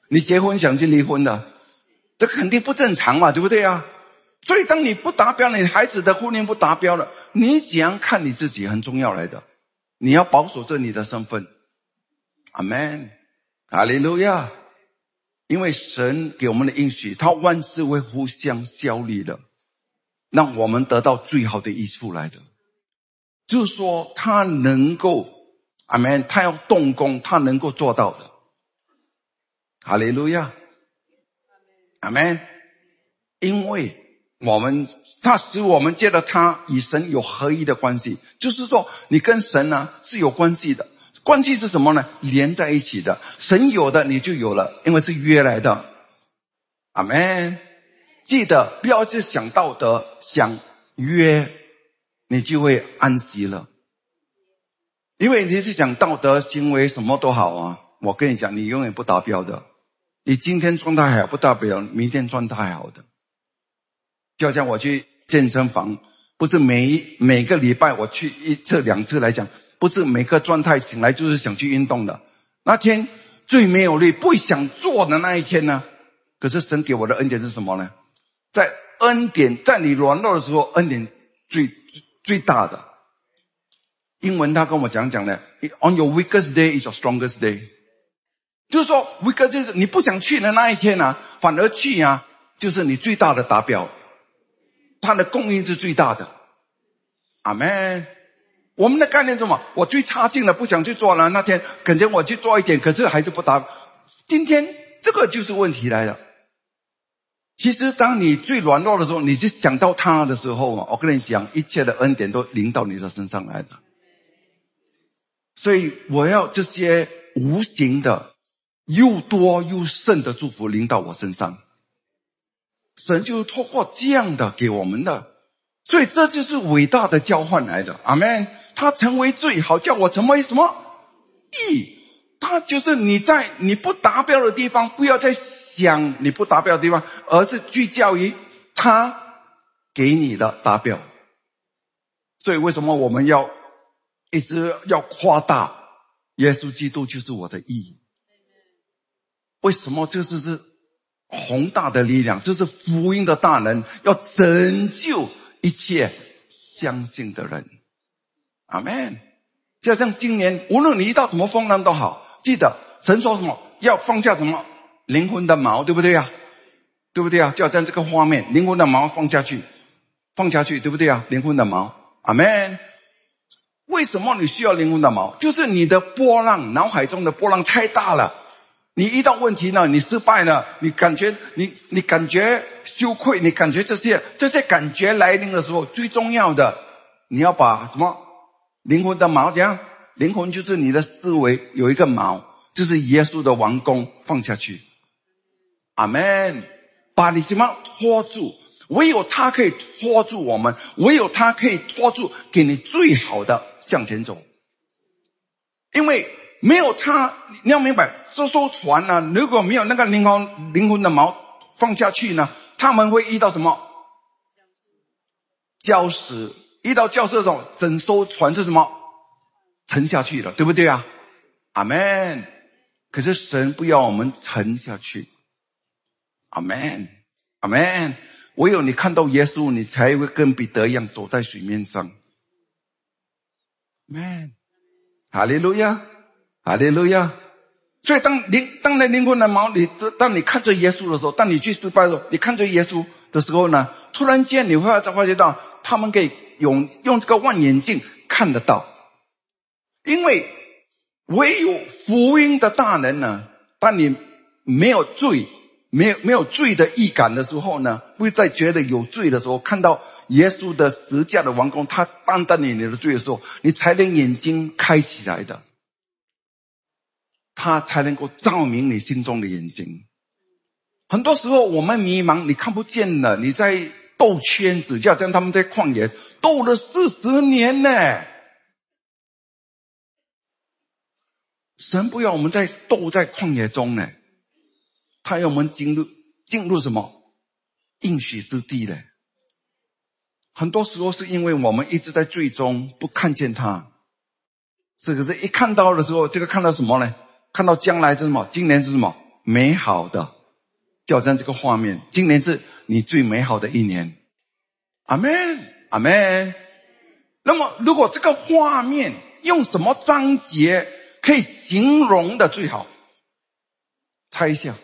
你结婚想去离婚的，这肯定不正常嘛，对不对啊？所以当你不达标，你孩子的婚姻不达标了，你怎样看你自己很重要来的。你要保守着你的身份。阿们，哈利路亚。因为神给我们的应许，他万事会互相效力的，让我们得到最好的益处来的。就是说他能够，阿们，他要动工，他能够做到的。哈利路亚，阿们。因为我们他使我们借着他与神有合一的关系，就是说你跟神呢是有关系的。关系是什么呢？连在一起的。神有的你就有了，因为是约来的。阿们。记得不要去想道德，想约，你就会安息了。因为你是想道德行为什么都好啊，我跟你讲，你永远不达标的。你今天状态好不代表明天状态好的。就好像我去健身房，不是每每个礼拜我去一次两次来讲，不是每个状态醒来就是想去运动的。那天最没有力不想做的那一天呢，可是神给我的恩典是什么呢？在恩典，在你软弱的时候，恩典最最最大的。英文他跟我讲讲呢 ，On your weakest day is your strongest day。就是说 weakest 就是你不想去的那一天啊，反而去啊，就是你最大的达标。他的供应是最大的。阿们。我们的概念是什么？我最差劲了，不想去做了，那天感觉我去做一点，可是还是不达。今天这个就是问题来了。其实当你最软弱的时候，你就想到他的时候，我跟你讲，一切的恩典都临到你的身上来了。所以我要这些无形的又多又甚的祝福临到我身上。神就是透过这样的给我们的，所以这就是伟大的交换来的。阿们。他成为最好，叫我成为什么义。他就是你在你不达标的地方，不要再想你不达标的地方，而是聚焦于他给你的达标。所以为什么我们要一直要夸大耶稣基督就是我的义？为什么？这就是宏大的力量，这是福音的大能，要拯救一切相信的人。阿们。就像今年无论你遇到什么风浪都好，记得神说什么？要放下什么？灵魂的锚，对不对啊？对不对啊？就好像这个画面，灵魂的锚放下去，放下去，对不对啊？灵魂的锚。阿们。为什么你需要灵魂的锚？就是你的波浪，脑海中的波浪太大了，你遇到问题呢，你失败了，你感觉你你感觉羞愧，你感觉这些这些感觉来临的时候，最重要的你要把什么？灵魂的锚，这样灵魂就是你的思维有一个锚，就是耶稣的王宫放下去。阿们。把你什么拖住？唯有他可以拖住我们，唯有他可以拖住，给你最好的向前走。因为没有他，你要明白，这艘船呢，如果没有那个灵魂灵魂的锚放下去呢，他们会遇到什么？礁石。遇到礁石的时候，整艘船是什么？沉下去了，对不对啊？阿们。可是神不要我们沉下去。阿们。阿们。唯有你看到耶稣，你才会跟彼得一样走在水面上。阿们。哈利路亚，哈利路亚。所以当灵当然灵魂的锚，你当你看着耶稣的时候，当你去失败的时候，你看着耶稣的时候呢，突然间你会发觉到他们可以用用这个望远镜看得到。因为唯有福音的大能呢，当你没有罪没有没有罪的预感的时候呢，不会再觉得有罪的时候，看到耶稣的十架的王宫，他担当你你的罪的时候，你才能眼睛开起来的，他才能够照明你心中的眼睛。很多时候我们迷茫，你看不见了，你在斗圈子，就好像他们在旷野斗了四十年呢。神不要我们在斗在旷野中呢，他要我们进入进入什么应许之地呢？很多时候是因为我们一直在罪中不看见他，这个是一看到的时候，这个看到什么呢？看到将来是什么？今年是什么？ 美好的，就好像这个画面，今年是你最美好的一年。阿们，阿们。那么如果这个画面用什么章节可以形容的最好？猜一下。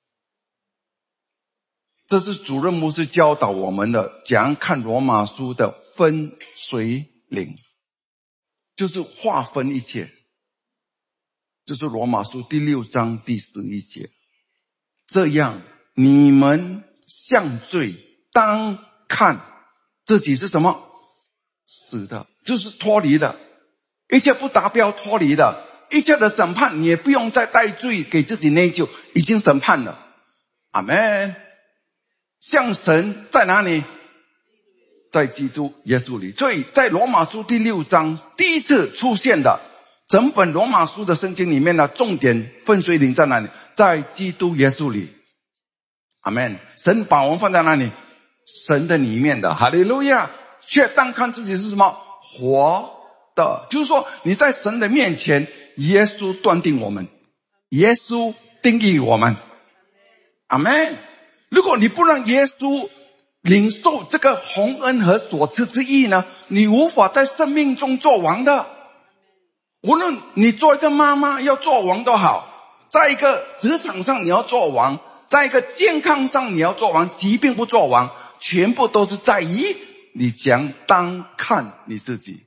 这是主任牧师教导我们的，怎样看罗马书的分水岭，就是划分一切。这是罗马书第六章第十一节。这样你们向罪当看自己是什么？死的，就是脱离的，一切不达标脱离的，一切的审判你也不用再带罪给自己内疚，已经审判了。阿们。向神在哪里？在基督耶稣里。所以在罗马书第六章第一次出现的整本罗马书的圣经里面的重点分水岭在哪里？在基督耶稣里。阿们。神把我们放在哪里？神的里面的。哈利路亚。却当看自己是什么？活的。就是说你在神的面前，耶稣断定我们，耶稣定义我们。阿们。如果你不让耶稣领受这个洪恩和所赐之义呢，你无法在生命中做王的。无论你做一个妈妈要做王都好，在一个职场上你要做王，在一个健康上你要做王，疾病不做王，全部都是在于你将当看你自己。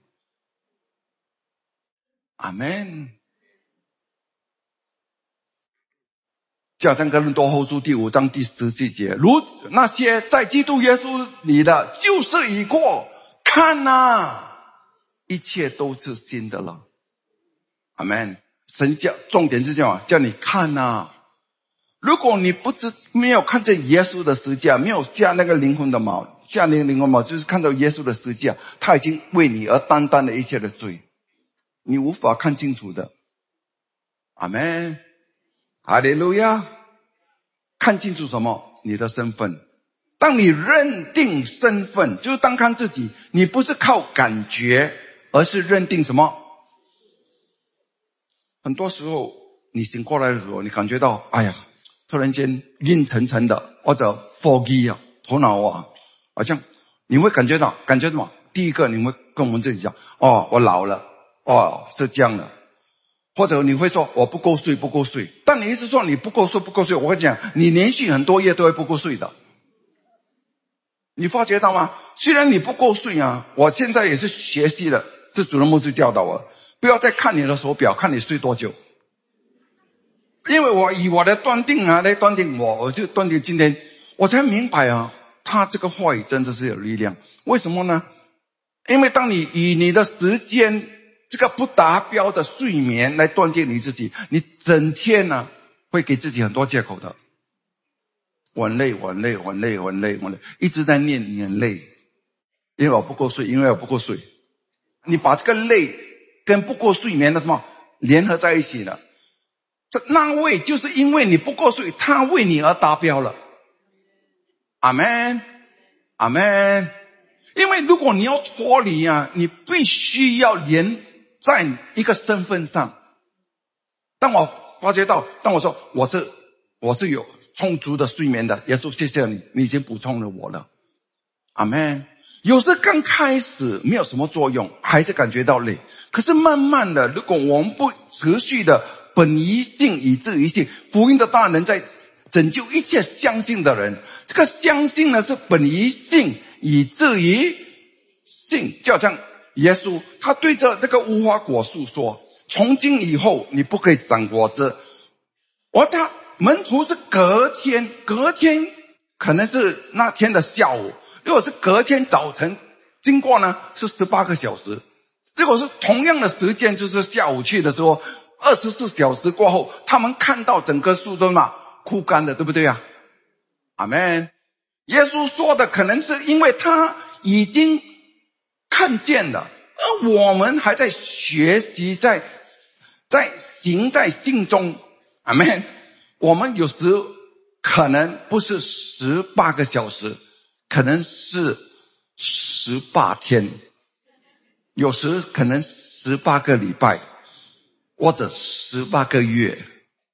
阿们。就好像哥林多后书第五章第十七节，如那些在基督耶稣里的，旧事已过，看啊，一切都是新的了。阿们。神叫重点是这样，叫你看啊。如果你不知没有看见耶稣的十字架，没有下那个灵魂的锚，下那个灵魂锚就是看到耶稣的十字架，他已经为你而担当了一切的罪，你无法看清楚的。阿们。哈利路亚。看清楚什么？你的身份。当你认定身份，就是当看自己，你不是靠感觉，而是认定什么？很多时候你醒过来的时候，你感觉到哎呀，突然间晕沉沉的，或者 foggy 啊，头脑啊好像你会感觉到感觉什么？第一个你会跟我们自己讲，哦，我老了，哦，是这样的。或者你会说我不够睡不够睡，但你一直说你不够睡不够睡，我会讲你连续很多夜都会不够睡的。你发觉到吗？虽然你不够睡啊，我现在也是学习了，这主任牧师教导我，不要再看你的手表看你睡多久，因为我以我的断定啊来断定我，我就断定今天我才明白啊，他这个话语真的是有力量。为什么呢？因为当你以你的时间这个不达标的睡眠来断定你自己，你整天呢、啊、会给自己很多借口的。我很累，我很累，我很累，我很累，我很累，一直在念你很累，因为我不够睡，因为我不够睡。你把这个累跟不够睡眠的什么联合在一起了，这那位就是因为你不够睡，他为你而达标了。阿们，阿们。因为如果你要脱离啊，你必须要连在一个身份上。当我发觉到，当我说我是我是有充足的睡眠的，耶稣谢谢你，你已经补充了我了。阿们。有时刚开始没有什么作用，还是感觉到累，可是慢慢的，如果我们不持续的本于信以至于信，福音的大能在拯救一切相信的人。这个相信呢是本于信以至于信，就好像耶稣他对着这个无花果树说，从今以后你不可以长果子。而他门徒是隔天隔天可能是那天的下午，如果是隔天早晨经过呢是十八个小时，如果是同样的时间就是下午去的时候，二十四小时过后他们看到整个树都嘛枯干的，对不对啊？阿们。耶稣说的可能是因为他已经看见了，而我们还在学习，在在行在信中。阿们。我们有时可能不是十八个小时，可能是十八天，有时可能十八个礼拜，或者十八个月。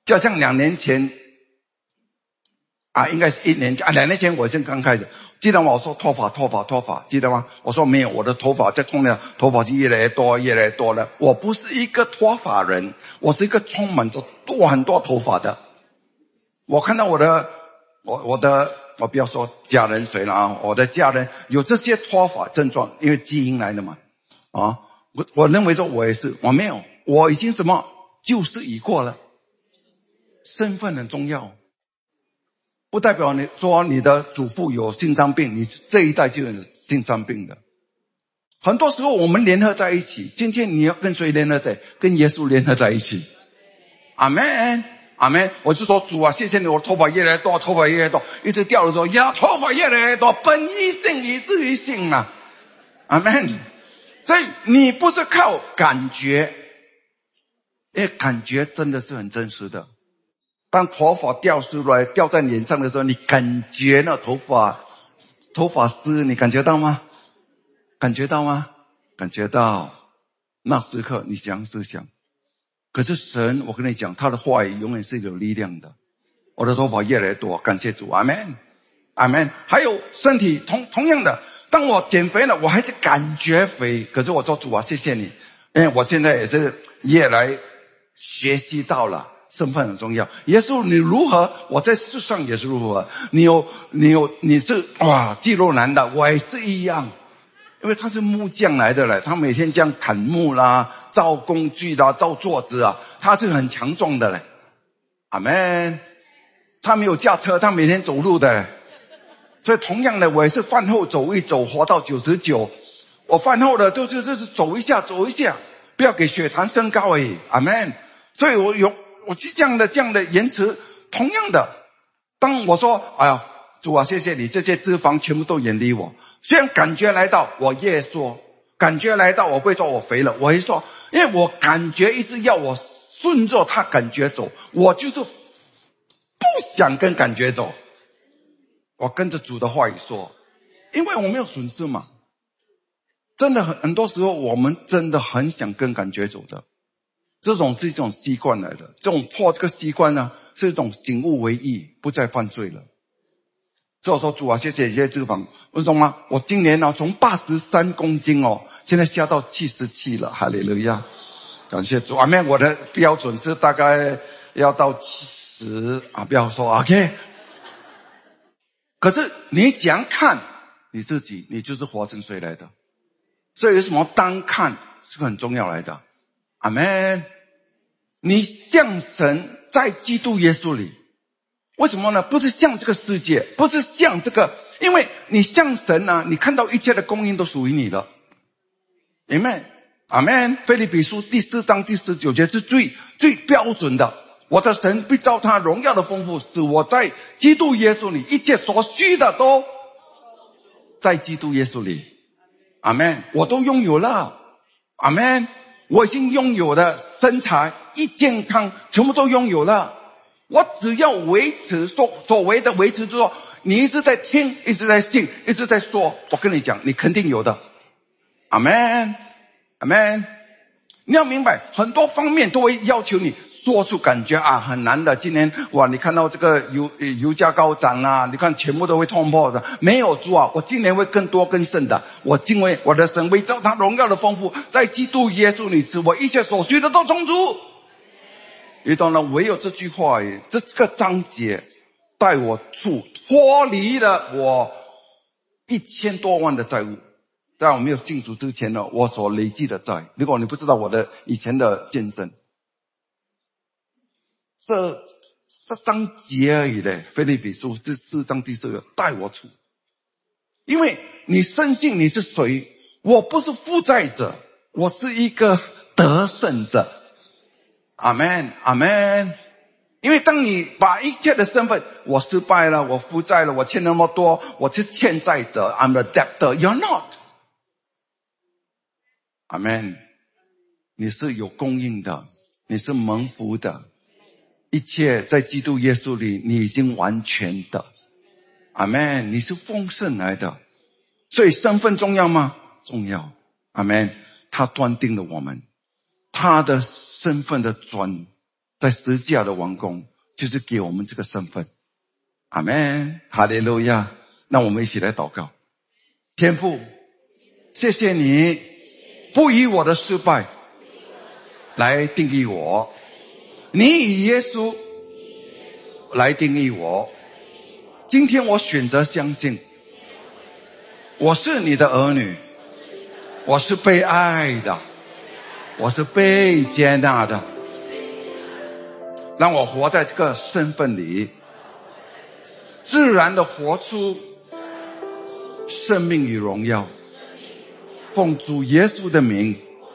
就好像两年前啊，应该是一年啊，两年前我正刚开始，记得吗？我说脱发脱发脱发，记得吗？我说没有，我的头发在痛了，头发就越来越多越来越多了。我不是一个脱发人，我是一个充满着多很多头发的。我看到我的我我的我不要说家人谁了啊，我的家人有这些脱发症状，因为基因来的嘛啊，我我认为说我也是，我没有，我已经什么旧事已过了。身份很重要，不代表你说你的祖父有心脏病，你这一代就有心脏病的。很多时候我们联合在一起，今天你要跟谁联合在？跟耶稣联合在一起。阿们阿们，我就说主啊，谢谢你，我头发越来越多，头发越来越多，一直掉的时候，呀，头发越来越多，本一性以至于性啊。阿们。所以你不是靠感觉，因为感觉真的是很真实的。当头发掉出来掉在脸上的时候，你感觉那头发头发丝，你感觉到吗？感觉到吗？感觉到。那时刻你想是想，可是神，我跟你讲，他的话语永远是有力量的。我的头发越来越多，感谢主，阿们阿们。还有身体同同样的，当我减肥了，我还是感觉肥，可是我说主啊，谢谢你，因为我现在也是越来学习到了身份很重要。耶稣你如何，我在世上也是如何。你有你有你是哇肌肉男的，我也是一样。因为他是木匠来的嘞，他每天这样砍木啦，造工具啦，造桌子啊，他是很强壮的嘞。阿们。他没有驾车，他每天走路的嘞。所以同样的，我也是饭后走一走，活到九十九。我饭后的就就就是走一下走一下，不要给血糖升高而已。阿们。所以我有我是这样的这样的言辞。同样的，当我说哎呀主啊谢谢你，这些脂肪全部都远离我，虽然感觉来到，我越说感觉来到，我不会说我肥了，我会说因为我感觉一直要我顺着他感觉走，我就是不想跟感觉走，我跟着主的话语说，因为我没有损失嘛。真的很很多时候我们真的很想跟感觉走的，这种是一种习惯来的，这种破这个习惯呢是一种醒悟为义，不再犯罪了。所以我说主啊谢谢这些脂肪，为什么吗？我今年呢从八十三公斤哦，现在下到七十七了，哈利路亚，感谢主。阿们。我的标准是大概要到七十啊，不要说 OK。 可是你怎样看你自己，你就是活成谁来的。所以有什么单看是很重要来的。阿们。你像神在基督耶稣里，为什么呢？不是像这个世界，不是像这个，因为你像神啊，你看到一切的供应都属于你了。阿们阿们。腓立比书第四章第十九节是最最标准的。我的神必照他荣耀的丰富，使我在基督耶稣里一切所需的都在基督耶稣里。阿们。我都拥有了。阿们。我已经拥有的身材一健康全部都拥有了，我只要维持所所谓的维持，就是说你一直在听，一直在信，一直在说，我跟你讲你肯定有的。阿们阿们。你要明白很多方面都会要求你说出感觉啊，很难的。今年哇你看到这个油油价高涨啊，你看全部都会痛破的。没有主啊，我今年会更多更甚的，我因为我的神为照他荣耀的丰富，在基督耶稣里使我一切所需的都充足。你懂了，唯有这句话这个章节带我出脱离了我一千多万的债务。在我没有信主之前呢，我所累积的债，如果你不知道我的以前的见证，这这章节而已的，腓立比书这四章第四个带我出。因为你深信你是谁，我不是负债者，我是一个得胜者。阿们阿们。因为当你把一切的身份，我失败了，我负债了，我欠那么多，我是欠债者， I'm the debtor. You're not. 阿们。你是有供应的，你是蒙福的，一切在基督耶稣里你已经完全的。阿们。你是丰盛来的。所以身份重要吗？重要。阿们。他断定了我们，他的身份的转在十字架的完工，就是给我们这个身份。阿们，哈利路亚。那我们一起来祷告。天父，谢谢你不以我的失败来定义我，你以耶稣来定义我。今天我选择相信，我是你的儿女，我是被爱的，我是被接纳的。让我活在这个身份里，自然的活出生命与荣耀。奉主耶稣的名，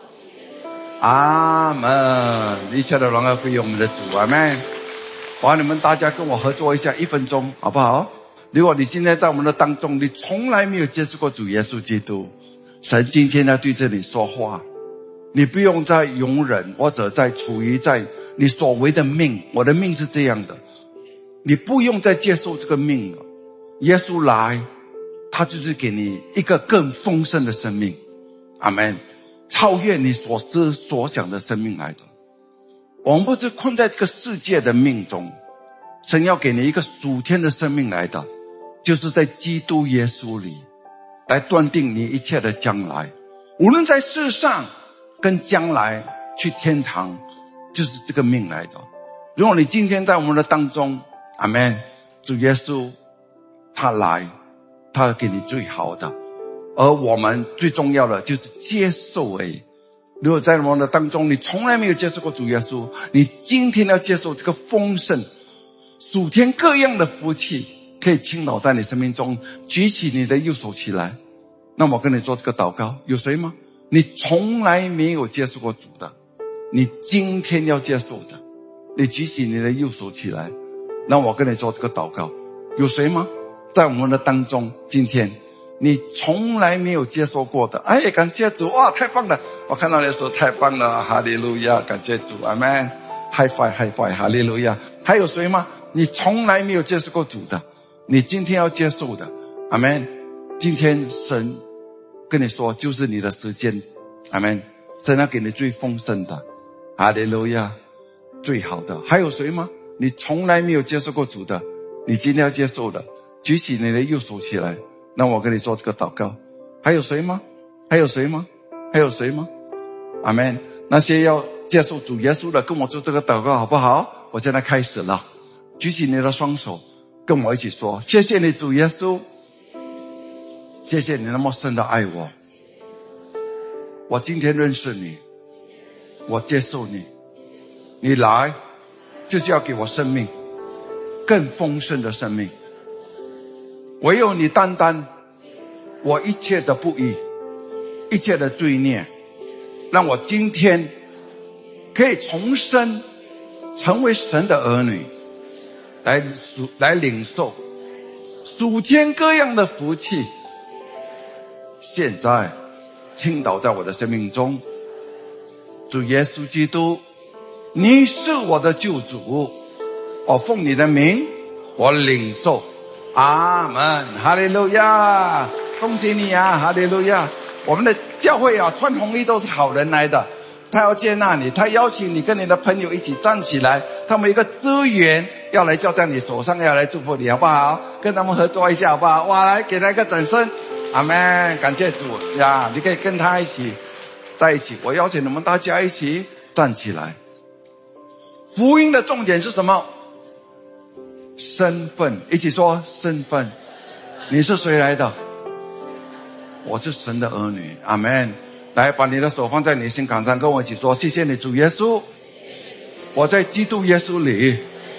阿们。一切的荣耀归于我们的主，阿们。我要你们大家跟我合作一下，一分钟，好不好？如果你今天在我们的当中，你从来没有接触过主耶稣基督，神今天要对着你说话，你不用再容忍或者再处于在你所谓的命，我的命是这样的，你不用再接受这个命了。耶稣来，他就是给你一个更丰盛的生命，阿们，超越你所思所想的生命来的。我们不是困在这个世界的命中，神要给你一个属天的生命来的，就是在基督耶稣里来断定你一切的将来，无论在世上跟将来去天堂，就是这个命来的。如果你今天在我们的当中，阿们，主耶稣他来，他给你最好的，而我们最重要的就是接受而已。如果在我们的当中你从来没有接受过主耶稣，你今天要接受这个丰盛属天各样的福气可以倾倒在你生命中，举起你的右手起来。那我跟你做这个祷告，有谁吗？你从来没有接受过主的，你今天要接受的，你举起你的右手起来。那我跟你做这个祷告，有谁吗？在我们的当中，今天你从来没有接受过的，哎，感谢主，哇，太棒了！我看到你的手，太棒了，哈利路亚，感谢主，阿们 ，high five high five， 哈利路亚。还有谁吗？你从来没有接受过主的，你今天要接受的，阿们。今天神跟你说，就是你的时间，阿们。神要给你最丰盛的，哈利路亚，最好的。还有谁吗？你从来没有接受过主的，你今天要接受的，举起你的右手起来。那我跟你说这个祷告。还有谁吗？还有谁吗？还有谁吗？阿们。那些要接受主耶稣的，跟我做这个祷告好不好？我现在开始了，举起你的双手，跟我一起说，谢谢你主耶稣，谢谢你那么深的爱我，我今天认识你，我接受你，你来就是要给我生命，更丰盛的生命。唯有你单单我一切的不义，一切的罪孽，让我今天可以重生，成为神的儿女，来来领受属天各样的福气，现在倾倒在我的生命中。主耶稣基督，你是我的救主，我奉你的名，我领受。阿们，哈利路亚，恭喜你啊，哈利路亚。我们的教会啊，穿红衣都是好人来的，他要接纳你，他邀请你跟你的朋友一起站起来，他们一个资源要来交在你手上，要来祝福你，好不好？跟他们合作一下，好不好？哇，来给他一个掌声。阿们，感谢主呀！你可以跟他一起在一起，我邀请你们大家一起站起来。福音的重点是什么？身份，一起说身份。你是谁来的？我是神的儿女。阿们。来，把你的手放在你心坎上，跟我一起说，谢谢你主耶稣，我在基督耶稣里。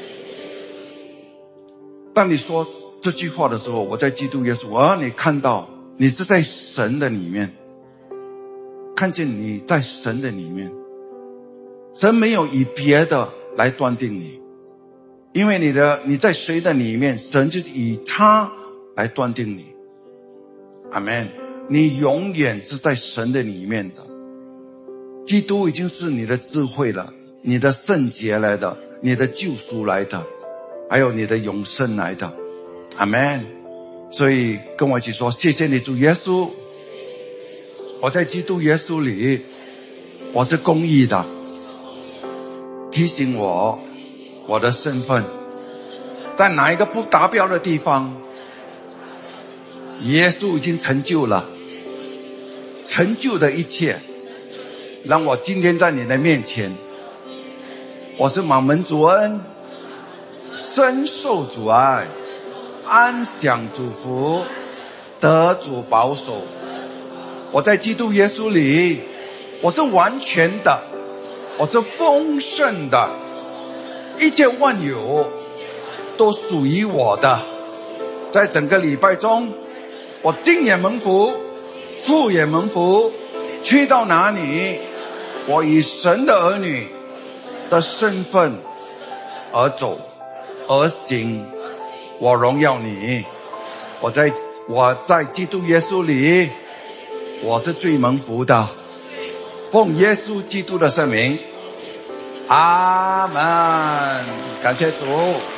当你说这句话的时候，我在基督耶稣，我让你看到你是在神的里面，看见你在神的里面，神没有以别的来断定你，因为你的你在谁的里面，神就以他来断定你。阿们。你永远是在神的里面的，基督已经是你的智慧了，你的圣洁来的，你的救赎来的，还有你的永生来的。阿们。所以跟我一起说，谢谢你主耶稣，我在基督耶稣里，我是公义的， 提醒我我的身份，在哪一个不达标的地方，耶稣已经成就了，成就的一切，让我今天在你的面前，我是满蒙主恩，深受主爱，安享主福，得主保守。我在基督耶稣里，我是完全的，我是丰盛的，一切万有都属于我的。在整个礼拜中，我进也蒙福，出也蒙福，去到哪里，我以神的儿女的身份而走而行，我荣耀你。我在我在基督耶稣里，我是最蒙福的。奉耶稣基督的圣名，阿们。感谢主。